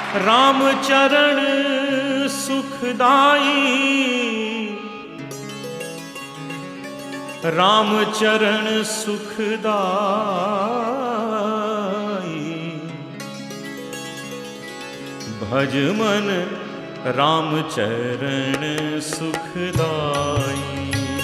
राम चरण सुखदाई, राम चरण सुखदाई। भज मन राम चरण सुखदाई,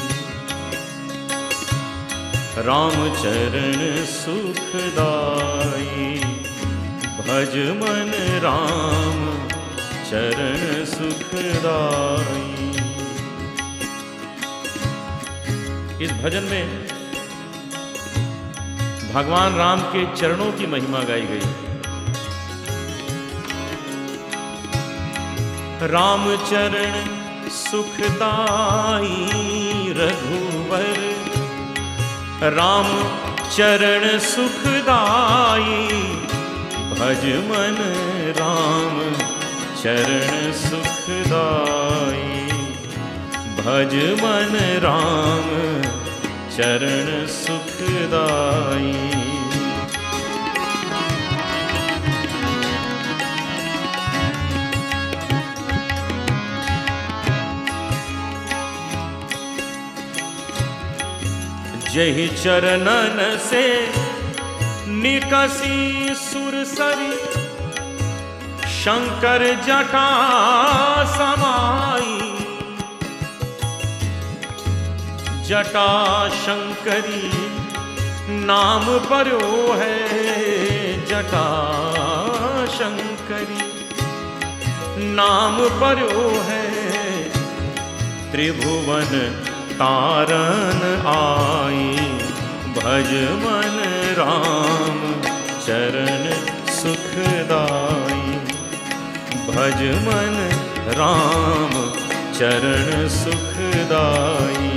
राम चरण सुखदाई। भज मन राम चरण सुखदाई। इस भजन में भगवान राम के चरणों की महिमा गाई गई। राम चरण सुखदाई रघुवर, राम चरण सुखदाई। भज मन राम चरण सुखदाई, भज मन राम चरण सुखदाई। जहि चरणन से निकसी सुरसरी, शंकर जटा समाई। जटा शंकरी नाम पर्यो है, जटा शंकरी नाम पर्यो है। त्रिभुवन तारन आई, भज मन राम चरण सुखदाई। भज मन राम चरण सुखदाई।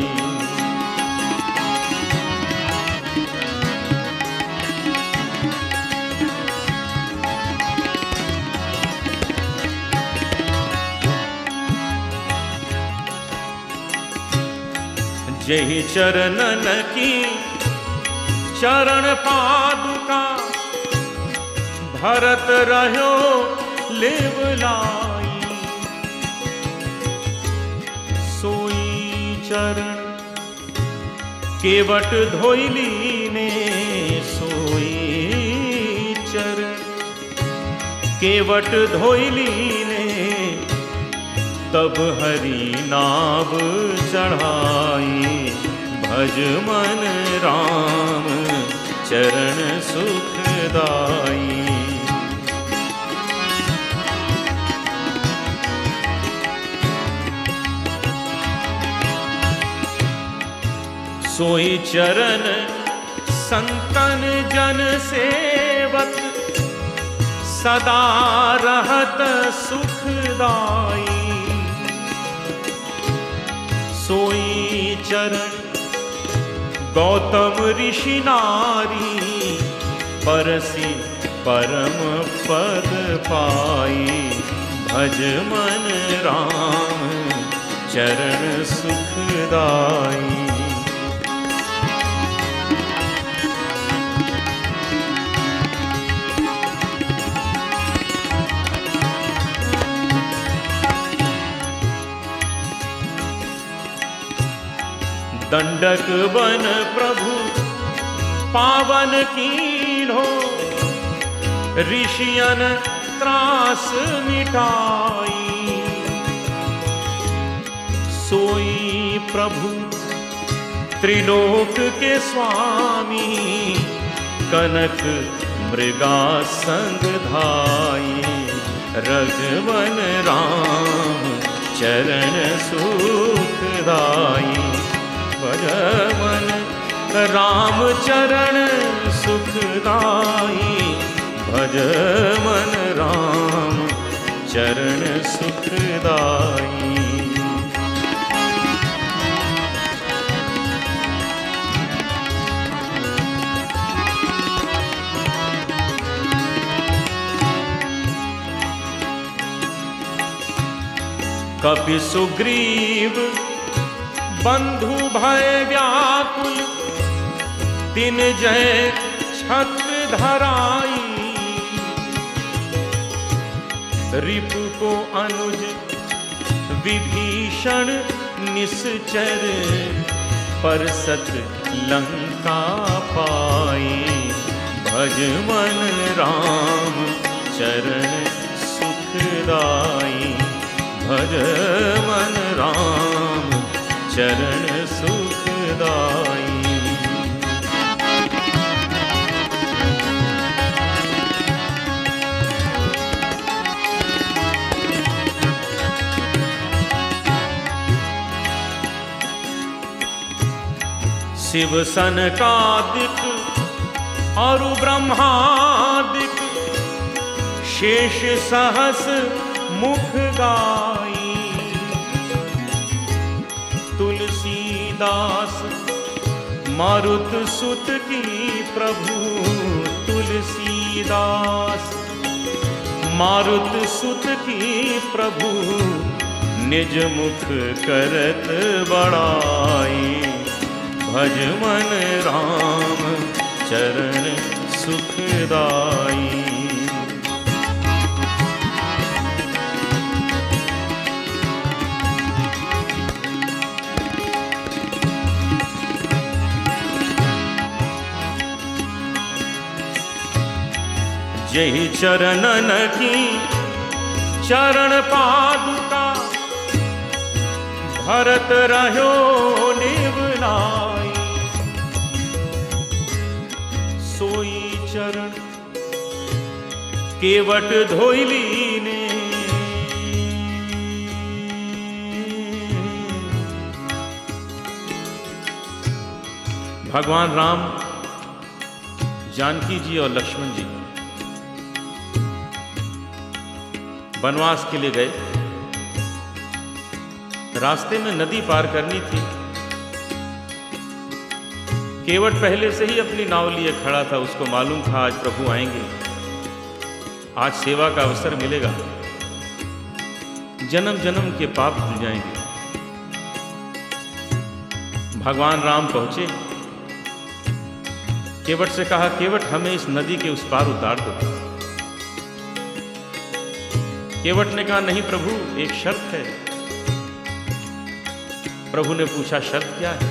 जहि चरणन की चरण पादुका, भरत रह्यो लेवलाई। सोई चरण केवट धोइली ने, सोई चरण केवट धोइली ने। तब हरि नाव चढ़ाई, भज मन राम चरण सुखदाई। सोई चरण संतन जन सेवक, सदा रहत सुखदाई। सोई चरण गौतम ऋषि नारी, परसी परम पद पाई। भज मन राम चरण सुखदाई। दंडक बन प्रभु पावन कीन्हो, ऋषियन त्रास मिटाई। सोई प्रभु त्रिलोक के स्वामी, कनक मृगा संग धाई। रघुवन राम चरण सुखदाई। भज मन राम चरण सुखदाई। भज मन राम चरण सुखदाई। कपि सुग्रीव बंधु भय व्याकुल, दिन जय छत्र धराई। रिपु को अनुज विभीषण निश्चर, परसत लंका पाई। भज मन राम चरण सुखदाई, भज मन राम चरण सुखदाई। शिव सनकादिक और ब्रह्मादिक, शेष सहस मुख गाई। तुलसीदास मारुत सुत की प्रभु, तुलसीदास मारुत सुत की प्रभु, निज मुख करत बड़ाई। भज मन राम चरण सुखदाई। जय चरणन की चरण पादुका, भरत रहो निवनाई। सोई चरण केवट धोइली ने, भगवान राम, जानकी जी और लक्ष्मण जी वनवास के लिए गए। रास्ते में नदी पार करनी थी। केवट पहले से ही अपनी नाव लिए खड़ा था। उसको मालूम था आज प्रभु आएंगे, आज सेवा का अवसर मिलेगा, जन्म जन्म के पाप धुल जाएंगे। भगवान राम पहुंचे, केवट से कहा, केवट हमें इस नदी के उस पार उतार दो। केवट ने कहा, नहीं प्रभु, एक शर्त है। प्रभु ने पूछा, शर्त क्या है?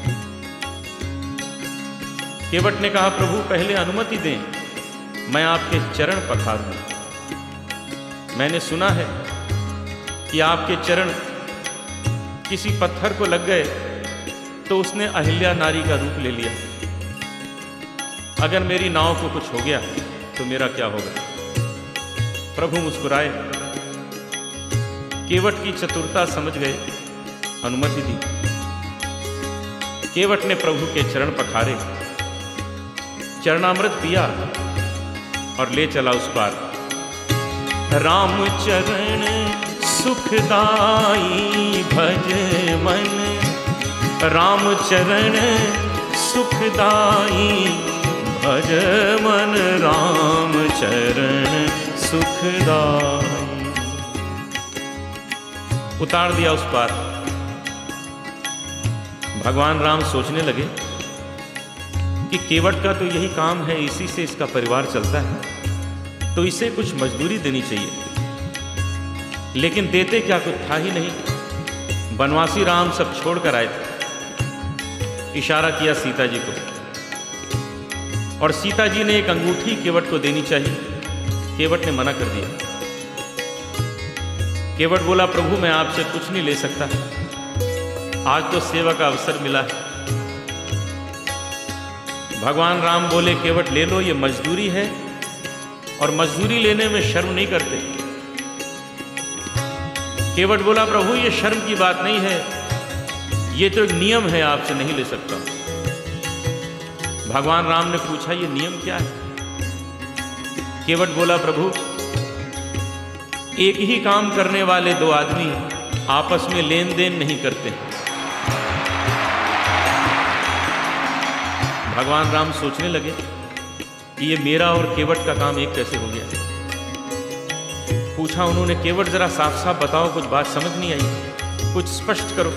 केवट ने कहा, प्रभु पहले अनुमति दें, मैं आपके चरण पखारूं। मैंने सुना है कि आपके चरण किसी पत्थर को लग गए तो उसने अहिल्या नारी का रूप ले लिया। अगर मेरी नाव को कुछ हो गया तो मेरा क्या होगा? प्रभु मुस्कुराए, केवट की चतुरता समझ गए, अनुमति दी। केवट ने प्रभु के चरण पखारे, चरणामृत पिया और ले चला उस पार। राम चरण सुखदाई भज मन, राम चरण सुखदाई भज मन, राम चरण सुखदाई। उतार दिया उस पार। भगवान राम सोचने लगे कि केवट का तो यही काम है, इसी से इसका परिवार चलता है, तो इसे कुछ मजदूरी देनी चाहिए। लेकिन देते क्या, कुछ था ही नहीं। वनवासी राम सब छोड़कर आए थे। इशारा किया सीता जी को, और सीता जी ने एक अंगूठी केवट को देनी चाहिए। केवट ने मना कर दिया। केवट बोला, प्रभु मैं आपसे कुछ नहीं ले सकता, आज तो सेवा का अवसर मिला है। भगवान राम बोले, केवट ले लो, ये मजदूरी है, और मजदूरी लेने में शर्म नहीं करते। केवट बोला, प्रभु ये शर्म की बात नहीं है, ये तो एक नियम है, आपसे नहीं ले सकता। भगवान राम ने पूछा, ये नियम क्या है? केवट बोला, प्रभु एक ही काम करने वाले दो आदमी आपस में लेन देन नहीं करते। भगवान राम सोचने लगे कि ये मेरा और केवट का काम एक कैसे हो गया। पूछा उन्होंने, केवट जरा साफ साफ बताओ, कुछ बात समझ नहीं आई, कुछ स्पष्ट करो।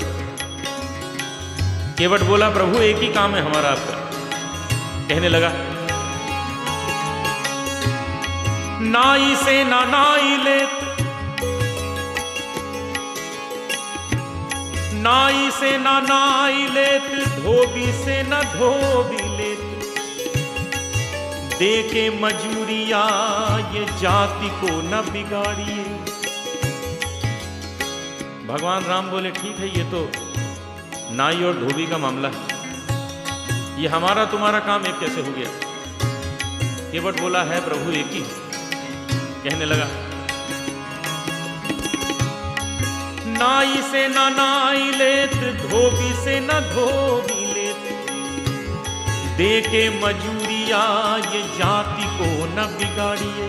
केवट बोला, प्रभु एक ही काम है हमारा आपका। कहने लगा, नाई से ना नाई लेत, नाई से ना नाई लेत, धोबी से न धोबी लेत, दे के मजूरिया ये जाति को न बिगाड़िए। भगवान राम बोले ठीक है, ये तो नाई और धोबी का मामला है, ये हमारा तुम्हारा काम एक कैसे हो गया? केवट बोला है प्रभु एक ही। कहने लगा नाई से ना नाई लेत, धोबी से न धोबी लेत, दे के मजूरिया ये जाति को न बिगाड़िए।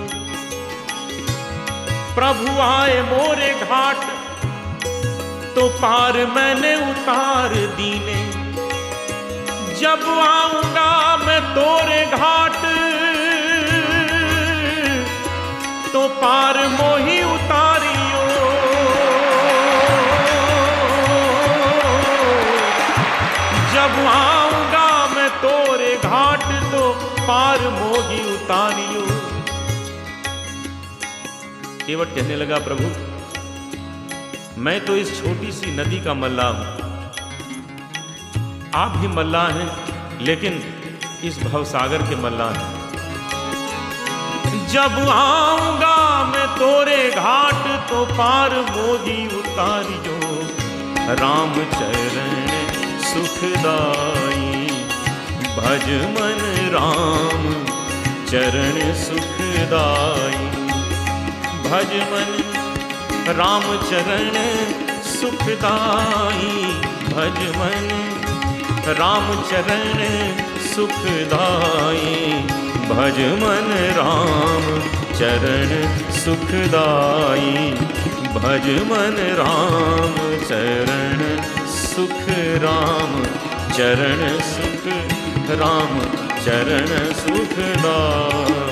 प्रभु आए मोरे घाट तो पार मैंने उतार दीने, जब आऊंगा मैं तोरे घाट तो पार मोही उतारियो। जब आऊंगा मैं तोरे घाट तो पार मोही उतारियो। केवट कहने लगा प्रभु मैं तो इस छोटी सी नदी का मल्लाह हूं, आप भी मल्लाह हैं, लेकिन इस भवसागर के मल्लाह हैं। जब आऊंगा मैं तोरे घाट तो पार मोही उतारियो। राम चरण सुखदाई भज मन राम चरण सुखदाई। भज मन राम चरण सुखदाई, भज मन राम चरण सुखदाई। भज मन राम चरण सुखदाई, भज मन राम चरण सुख। राम चरण सुख, राम चरण सुखदाई।